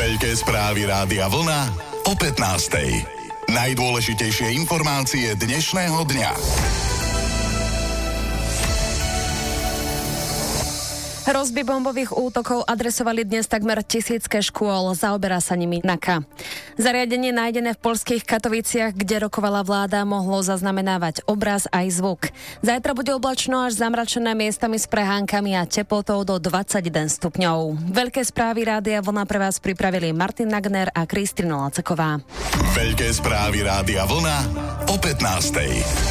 Veľké správy Rádia Vlna o 15:00. Najdôležitejšie informácie dnešného dňa. Hrozby bombových útokov adresovali dnes takmer tisícke škôl, zaoberá sa nimi NAKA. Zariadenie nájdené v poľských Katoviciach, kde rokovala vláda, mohlo zaznamenávať obraz aj zvuk. Zajtra bude oblačno až zamračené, miestami s prehánkami a teplotou do 21 stupňov. Veľké správy Rádia Vlna pre vás pripravili Martin Nagner a Kristina Laceková. Veľké správy Rádia Vlna o 15:00.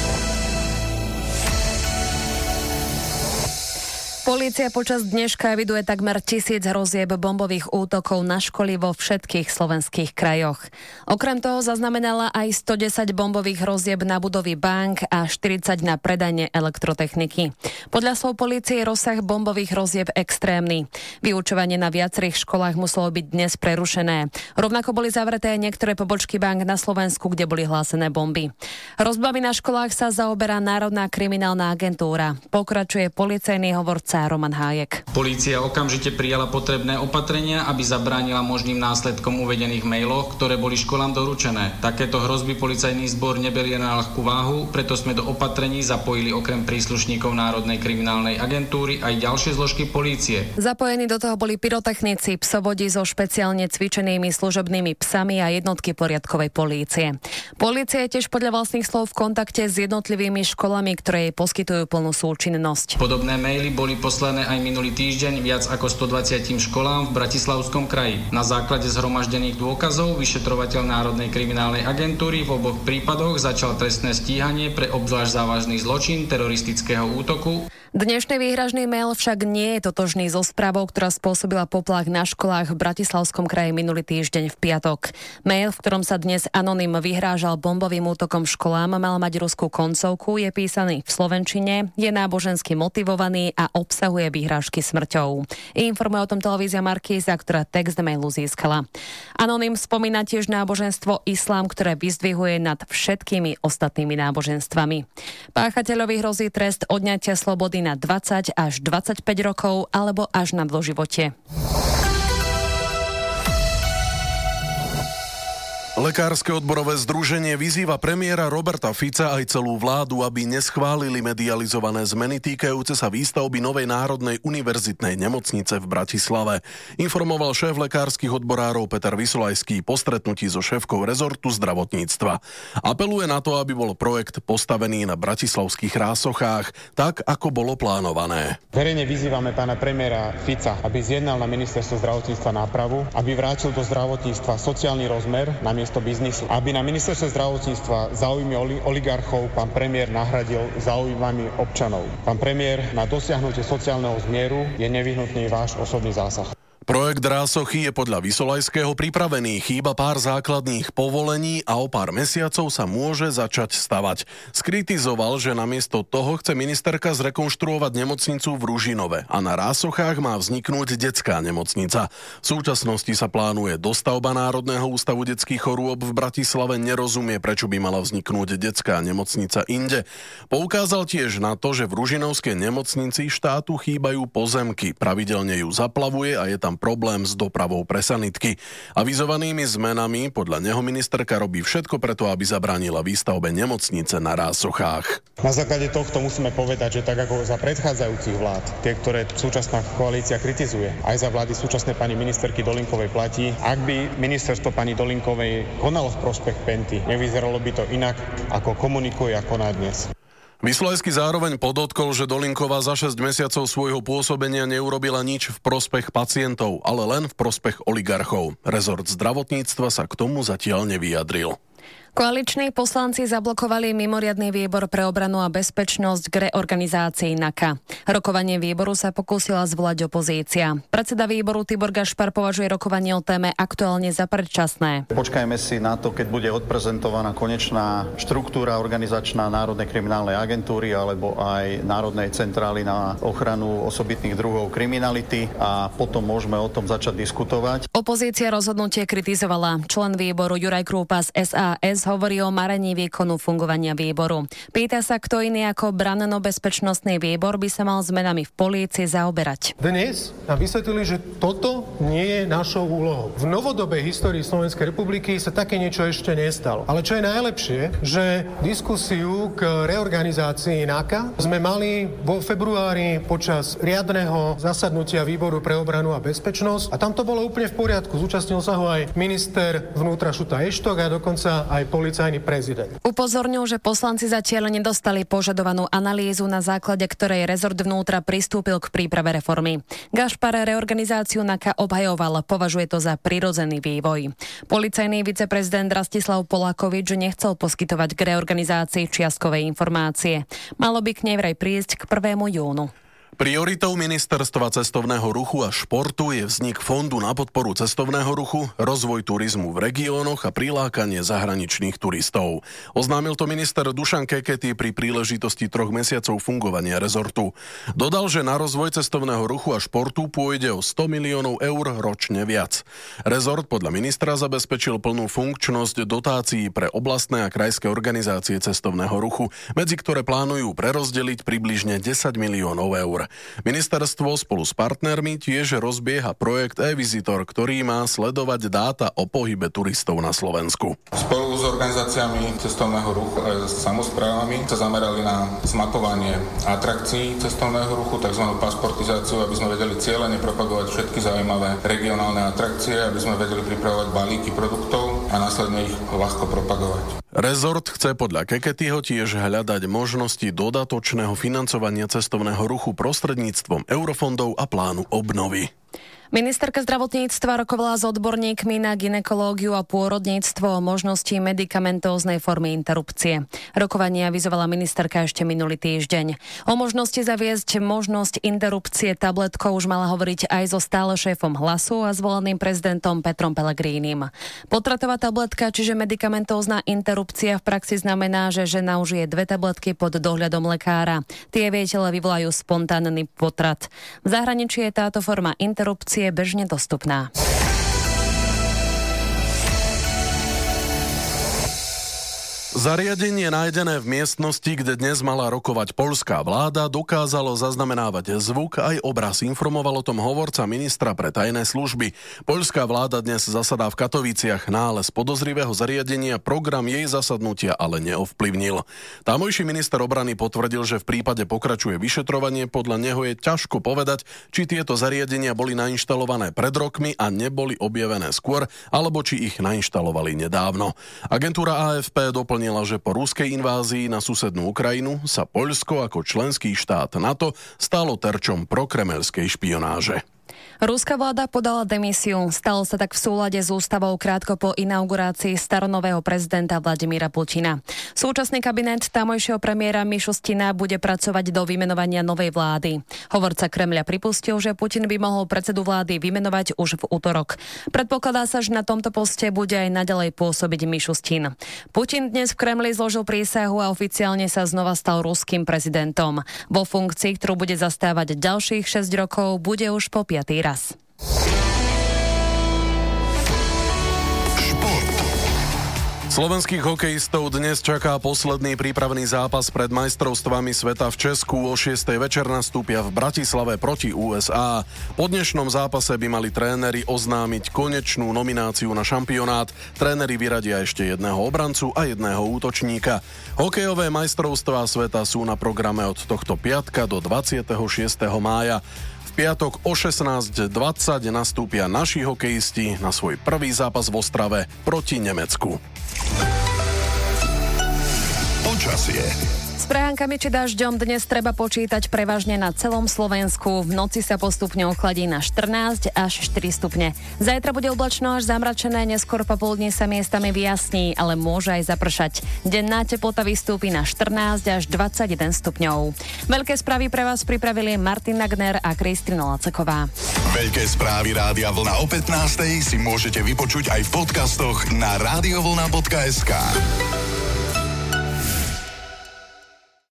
Polícia počas dneška eviduje takmer 1000 hrozieb bombových útokov na školy vo všetkých slovenských krajoch. Okrem toho zaznamenala aj 110 bombových hrozieb na budovy bank a 40 na predajne elektrotechniky. Podľa slov polície je rozsah bombových hrozieb extrémny. Vyučovanie na viacerých školách muselo byť dnes prerušené. Rovnako boli zavreté aj niektoré pobočky bank na Slovensku, kde boli hlásené bomby. Hrozbami na školách sa zaoberá Národná kriminálna agentúra. Pokračuje policajný hovorca Roman Hájek. Polícia okamžite prijala potrebné opatrenia, aby zabránila možným následkom uvedených mailoch, ktoré boli školám doručené. Takéto hrozby policajný zbor neberie na ľahkú váhu, preto sme do opatrení zapojili okrem príslušníkov Národnej kriminálnej agentúry aj ďalšie zložky polície. Zapojení do toho boli pyrotechnici, psovodi so špeciálne cvičenými služobnými psami a jednotky poriadkovej polície. Polícia je tiež podľa vlastných slov v kontakte s jednotlivými školami, ktoré jej poskytujú plnú súčinnosť. Podobné maily boli poslané aj minulý týždeň viac ako 120 školám v Bratislavskom kraji. Na základe zhromaždených dôkazov vyšetrovateľ Národnej kriminálnej agentúry v oboch prípadoch začal trestné stíhanie pre obzvlášť závažný zločin teroristického útoku. Dnešný výhražný mail však nie je totožný so správou, ktorá spôsobila poplach na školách v Bratislavskom kraji minulý týždeň v piatok. Mail, v ktorom sa dnes anonym vyhrážal bombovým útokom školám, mal mať ruskú koncovku, je písaný v slovenčine, je nábožensky motivovaný a obsahuje výhrážky smrťou. Informuje o tom televízia Markíza, ktorá text mailu získala. Anonym spomína tiež náboženstvo islám, ktoré vyzdvihuje nad všetkými ostatnými náboženstvami. Páchateľovi hrozí trest odňatia slobody na 20 až 25 rokov alebo až na doživote. Lekárske odborové združenie vyzýva premiéra Roberta Fica aj celú vládu, aby neschválili medializované zmeny týkajúce sa výstavby novej Národnej univerzitnej nemocnice v Bratislave. Informoval šéf lekárskych odborárov Peter Vysolajský po stretnutí so šéfkou rezortu zdravotníctva. Apeluje na to, aby bol projekt postavený na bratislavských Rásochách, tak ako bolo plánované. Verejne vyzývame pána premiéra Fica, aby zjednal na ministerstvo zdravotníctva nápravu, aby vrátil do zdravotníctva sociálny rozmer namiesto biznisu. Aby na ministerstve zdravotníctva záujmy oligarchov pán premiér nahradil záujmami občanov. Pán premiér, na dosiahnutie sociálneho zmieru je nevyhnutný váš osobný zásah. Projekt Rásochy je podľa Vysolajského pripravený, chýba pár základných povolení a o pár mesiacov sa môže začať stavať. Skritizoval, že namiesto toho chce ministerka zrekonštruovať nemocnicu v Ružinove a na Rásochách má vzniknúť detská nemocnica. V súčasnosti sa plánuje dostavba Národného ústavu detských chorôb v Bratislave, nerozumie, prečo by mala vzniknúť detská nemocnica inde. Poukázal tiež na to, že v Ružinovskej nemocnici štátu chýbajú pozemky, pravidelne ju zaplavuje a je tam problém s dopravou pre sanitky. Avizovanými zmenami podľa neho ministerka robí všetko preto, aby zabránila výstavbe nemocnice na Rásochách. Na základe tohto musíme povedať, že tak ako za predchádzajúcich vlád, tie, ktoré súčasná koalícia kritizuje, aj za vlády súčasnej pani ministerky Dolinkovej platí, ak by ministerstvo pani Dolinkovej konalo v prospech Penty, nevyzeralo by to inak, ako komunikuje a koná dnes. Vysolajský zároveň podotkol, že Dolinková za 6 mesiacov svojho pôsobenia neurobila nič v prospech pacientov, ale len v prospech oligarchov. Rezort zdravotníctva sa k tomu zatiaľ nevyjadril. Koaliční poslanci zablokovali mimoriadny výbor pre obranu a bezpečnosť k reorganizácii NAKA. Rokovanie výboru sa pokúsila zvolať opozícia. Predseda výboru Tibor Gašpar považuje rokovanie o téme aktuálne za predčasné. Počkajme si na to, keď bude odprezentovaná konečná štruktúra organizačná Národnej kriminálnej agentúry alebo aj Národnej centrály na ochranu osobitných druhov kriminality a potom môžeme o tom začať diskutovať. Opozícia rozhodnutie kritizovala. Člen výboru Juraj Krúpa z SAS dnes hovorí o marení výkonu fungovania výboru. Pýta sa, kto iný ako branno-bezpečnostný výbor by sa mal zmenami v polícii zaoberať. Dnes nám vysvetlili, že toto nie je našou úlohou. V novodobej histórii Slovenskej republiky sa také niečo ešte nestalo. Ale čo je najlepšie, že diskusiu k reorganizácii NAKA sme mali vo februári počas riadneho zasadnutia výboru pre obranu a bezpečnosť a tam to bolo úplne v poriadku. Zúčastnil sa ho aj minister vnútra Šuta Eštok a dokonca aj policajný prezident. Upozornil, že poslanci zatiaľ nedostali požadovanú analýzu, na základe ktorej rezort vnútra pristúpil k príprave reformy. Gašpar reorganizáciu NAKA obhajoval, považuje to za prirodzený vývoj. Policajný viceprezident Rastislav Polákovič nechcel poskytovať k reorganizácii čiastkovej informácie. Malo by k nej vraj prísť k 1. júnu. Prioritou ministerstva cestovného ruchu a športu je vznik fondu na podporu cestovného ruchu, rozvoj turizmu v regiónoch a prilákanie zahraničných turistov. Oznámil to minister Dušan Kekety pri príležitosti 3 mesiacov fungovania rezortu. Dodal, že na rozvoj cestovného ruchu a športu pôjde o 100 miliónov eur ročne viac. Rezort podľa ministra zabezpečil plnú funkčnosť dotácií pre oblastné a krajské organizácie cestovného ruchu, medzi ktoré plánujú prerozdeliť približne 10 miliónov eur. Ministerstvo spolu s partnermi tiež rozbieha projekt e-Visitor, ktorý má sledovať dáta o pohybe turistov na Slovensku. Spolu s organizáciami cestovného ruchu a s samosprávami sa zamerali na zmapovanie atrakcií cestovného ruchu, tzv. Pasportizáciu, aby sme vedeli cieľene propagovať všetky zaujímavé regionálne atrakcie, aby sme vedeli pripravovať balíky produktov a následne ich ľahko propagovať. Rezort chce podľa Keketyho tiež hľadať možnosti dodatočného financovania cestovného ruchu prostredníctvom eurofondov a plánu obnovy. Ministerka zdravotníctva rokovala s odborníkmi na gynekológiu a pôrodníctvo o možnosti medikamentóznej formy interrupcie. Rokovanie avizovala ministerka ešte minulý týždeň. O možnosti zaviesť možnosť interrupcie tabletkou už mala hovoriť aj so stále šéfom Hlasu a zvoleným prezidentom Petrom Pellegrínim. Potratová tabletka, čiže medikamentózna interrupcia v praxi znamená, že žena užije 2 tabletky pod dohľadom lekára. Tie v jej tele vyvolajú spontánny potrat. V zahraničí je táto forma interrupcie je bežne dostupná. Zariadenie nájdené v miestnosti, kde dnes mala rokovať poľská vláda, dokázalo zaznamenávať zvuk aj obraz. Informoval o tom hovorca ministra pre tajné služby. Poľská vláda dnes zasadá v Katoviciach. Nález podozrivého zariadenia program jej zasadnutia ale neovplyvnil. Tamojší minister obrany potvrdil, že v prípade pokračuje vyšetrovanie. Podľa neho je ťažko povedať, či tieto zariadenia boli nainštalované pred rokmi a neboli objavené skôr, alebo či ich nainštalovali nedávno. Agentúra AFP doplnila, že po ruskej invázii na susednú Ukrajinu sa Poľsko ako členský štát NATO stalo terčom prokremelskej špionáže. Ruská vláda podala demisiu. Stalo sa tak v súlade s ústavou krátko po inaugurácii staronového prezidenta Vladimíra Putina. Súčasný kabinet tamojšieho premiéra Mišustina bude pracovať do vymenovania novej vlády. Hovorca Kremľa pripustil, že Putin by mohol predsedu vlády vymenovať už v utorok. Predpokladá sa, že na tomto poste bude aj naďalej pôsobiť Mišustin. Putin dnes v Kremli zložil prísahu a oficiálne sa znova stal ruským prezidentom. Vo funkcii, ktorú bude zastávať ďalších 6 rokov, bude už po 5. raz. Slovenských hokejistov dnes čaká posledný prípravný zápas pred majstrovstvami sveta v Česku. O 6. večer nastúpia v Bratislave proti USA. Po dnešnom zápase by mali tréneri oznámiť konečnú nomináciu na šampionát. Tréneri vyradia ešte jedného obrancu a jedného útočníka. Hokejové majstrovstvá sveta sú na programe od tohto piatka do 26. mája. V piatok o 16:20 nastúpia naši hokejisti na svoj prvý zápas v Ostrave proti Nemecku. Počasie. S prehánкami či dažďom dnes treba počítať prevažne na celom Slovensku. V noci sa postupne ochladí na 14 až 4 stupne. Zajtra bude oblačno až zamračené, neskôr popoludne sa miestami vyjasní, ale môže aj zapršať. Denná teplota vystúpi na 14 až 21 stupňov. Veľké správy pre vás pripravili Martin Nagner a Kristina Laceková. Veľké správy Rádia Vlna o 15:00 si môžete vypočuť aj v podcastoch na radiovlna.sk.